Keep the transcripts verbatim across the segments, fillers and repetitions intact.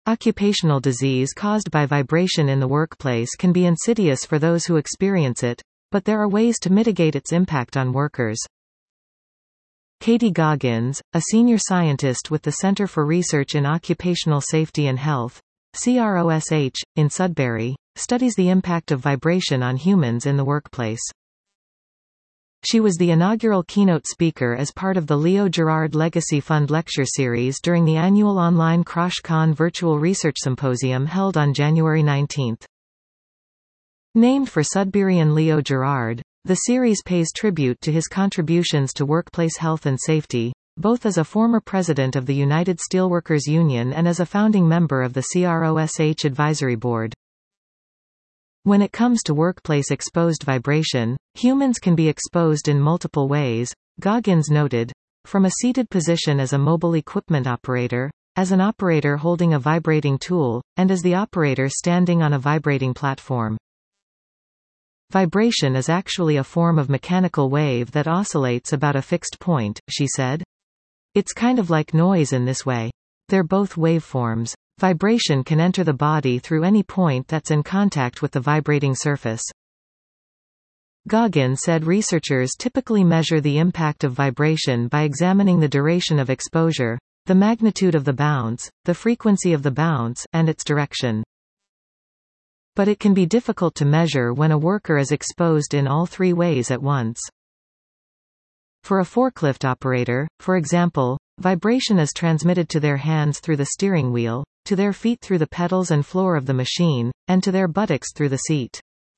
Occupational disease caused by vibration in the workplace can be insidious for those who experience it, but there are ways to mitigate its impact on workers. Katie Goggins, a senior scientist with the Center for Research in Occupational Safety and Health, C R O S H, in Sudbury, studies the impact of vibration on humans in the workplace. She was the inaugural keynote speaker as part of the Leo Gerard Legacy Fund lecture series during the annual online CrossCon Virtual Research Symposium held on January nineteenth. Named for Sudburyan Leo Gerard, the series pays tribute to his contributions to workplace health and safety, both as a former president of the United Steelworkers Union and as a founding member of the C R O S H Advisory Board. When it comes to workplace exposed vibration, humans can be exposed in multiple ways, Goggins noted, from a seated position as a mobile equipment operator, as an operator holding a vibrating tool, and as the operator standing on a vibrating platform. Vibration is actually a form of mechanical wave that oscillates about a fixed point, she said. It's kind of like noise in this way. They're both waveforms. Vibration can enter the body through any point that's in contact with the vibrating surface. Goggins said researchers typically measure the impact of vibration by examining the duration of exposure, the magnitude of the bounce, the frequency of the bounce, and its direction. But it can be difficult to measure when a worker is exposed in all three ways at once. For a forklift operator, for example, vibration is transmitted to their hands through the steering wheel, to their feet through the pedals and floor of the machine, and to their buttocks through the seat.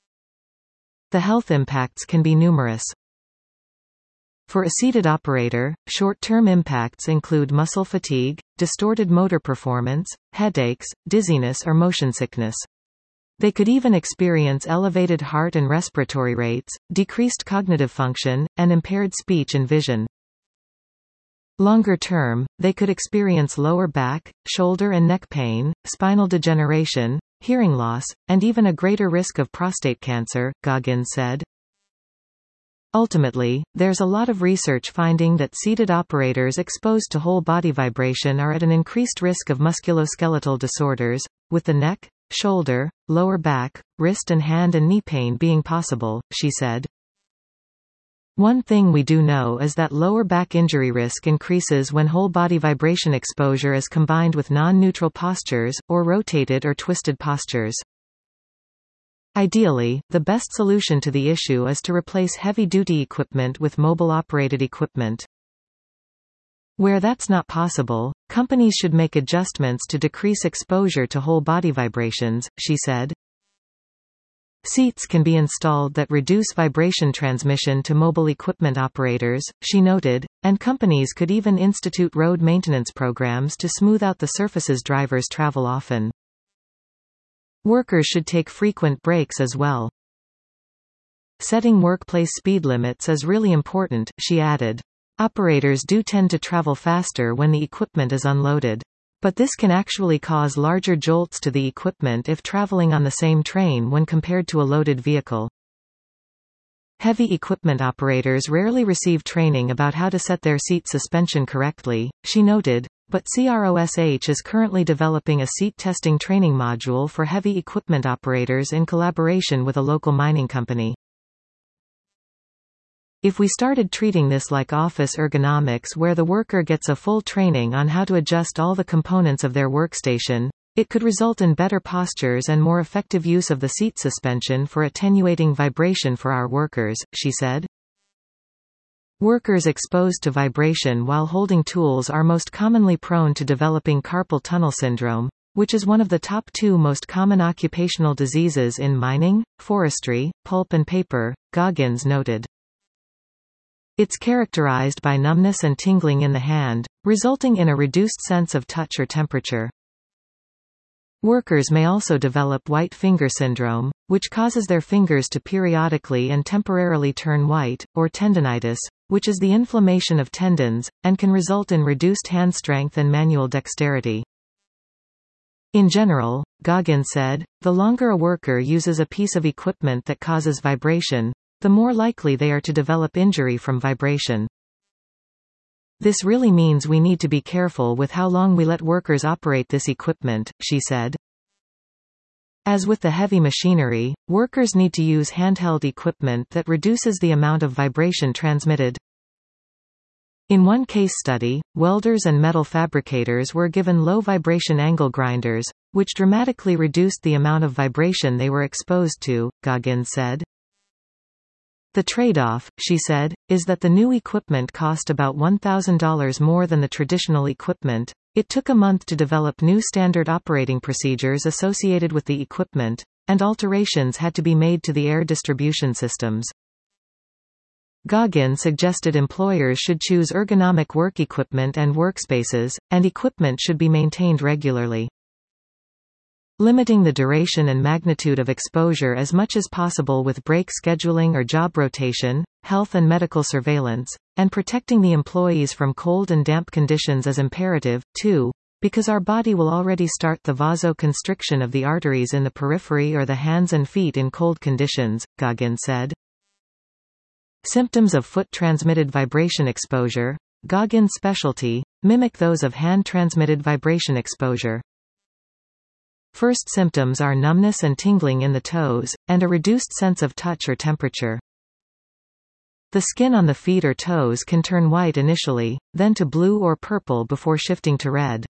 The health impacts can be numerous. For a seated operator, short-term impacts include muscle fatigue, distorted motor performance, headaches, dizziness or motion sickness. They could even experience elevated heart and respiratory rates, decreased cognitive function, and impaired speech and vision. Longer term, they could experience lower back, shoulder and neck pain, spinal degeneration, hearing loss, and even a greater risk of prostate cancer, Goggins said. Ultimately, there's a lot of research finding that seated operators exposed to whole-body vibration are at an increased risk of musculoskeletal disorders, with the neck, shoulder, lower back, wrist and hand and knee pain being possible, she said. One thing we do know is that lower back injury risk increases when whole-body vibration exposure is combined with non-neutral postures, or rotated or twisted postures. Ideally, the best solution to the issue is to replace heavy-duty equipment with mobile-operated equipment. Where that's not possible, companies should make adjustments to decrease exposure to whole-body vibrations, she said. Seats can be installed that reduce vibration transmission to mobile equipment operators, she noted, and companies could even institute road maintenance programs to smooth out the surfaces drivers travel often. Workers should take frequent breaks as well. Setting workplace speed limits is really important, she added. Operators do tend to travel faster when the equipment is unloaded. But this can actually cause larger jolts to the equipment if traveling on the same train when compared to a loaded vehicle. Heavy equipment operators rarely receive training about how to set their seat suspension correctly, she noted, but C R O S H is currently developing a seat testing training module for heavy equipment operators in collaboration with a local mining company. If we started treating this like office ergonomics where the worker gets a full training on how to adjust all the components of their workstation, it could result in better postures and more effective use of the seat suspension for attenuating vibration for our workers, she said. Workers exposed to vibration while holding tools are most commonly prone to developing carpal tunnel syndrome, which is one of the top two most common occupational diseases in mining, forestry, pulp and paper, Goggins noted. It's characterized by numbness and tingling in the hand, resulting in a reduced sense of touch or temperature. Workers may also develop white finger syndrome, which causes their fingers to periodically and temporarily turn white, or tendinitis, which is the inflammation of tendons, and can result in reduced hand strength and manual dexterity. In general, Goggins said, the longer a worker uses a piece of equipment that causes vibration, the more likely they are to develop injury from vibration. This really means we need to be careful with how long we let workers operate this equipment, she said. As with the heavy machinery, workers need to use handheld equipment that reduces the amount of vibration transmitted. In one case study, welders and metal fabricators were given low-vibration angle grinders, which dramatically reduced the amount of vibration they were exposed to, Goggins said. The trade-off, she said, is that the new equipment cost about one thousand dollars more than the traditional equipment. It took a month to develop new standard operating procedures associated with the equipment, and alterations had to be made to the air distribution systems. Goggins suggested employers should choose ergonomic work equipment and workspaces, and equipment should be maintained regularly. Limiting the duration and magnitude of exposure as much as possible with break scheduling or job rotation, health and medical surveillance, and protecting the employees from cold and damp conditions is imperative, too, because our body will already start the vasoconstriction of the arteries in the periphery or the hands and feet in cold conditions, Goggins said. Symptoms of foot-transmitted vibration exposure, Goggins' specialty, mimic those of hand-transmitted vibration exposure. First symptoms are numbness and tingling in the toes, and a reduced sense of touch or temperature. The skin on the feet or toes can turn white initially, then to blue or purple before shifting to red.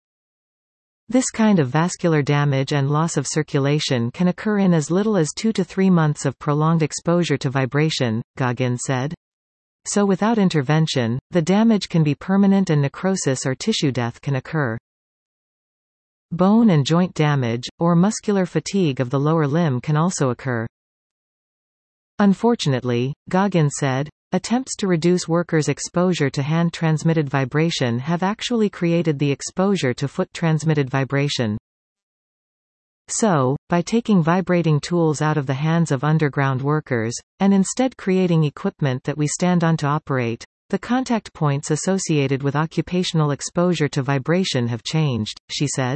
This kind of vascular damage and loss of circulation can occur in as little as two to three months of prolonged exposure to vibration, Goggins said. So without intervention, the damage can be permanent and necrosis or tissue death can occur. Bone and joint damage, or muscular fatigue of the lower limb can also occur. Unfortunately, Goggins said, attempts to reduce workers' exposure to hand-transmitted vibration have actually created the exposure to foot-transmitted vibration. So, by taking vibrating tools out of the hands of underground workers, and instead creating equipment that we stand on to operate, the contact points associated with occupational exposure to vibration have changed, she said.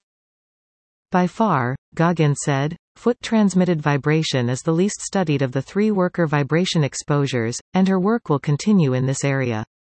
By far, Goggins said, foot-transmitted vibration is the least studied of the three worker vibration exposures, and her work will continue in this area.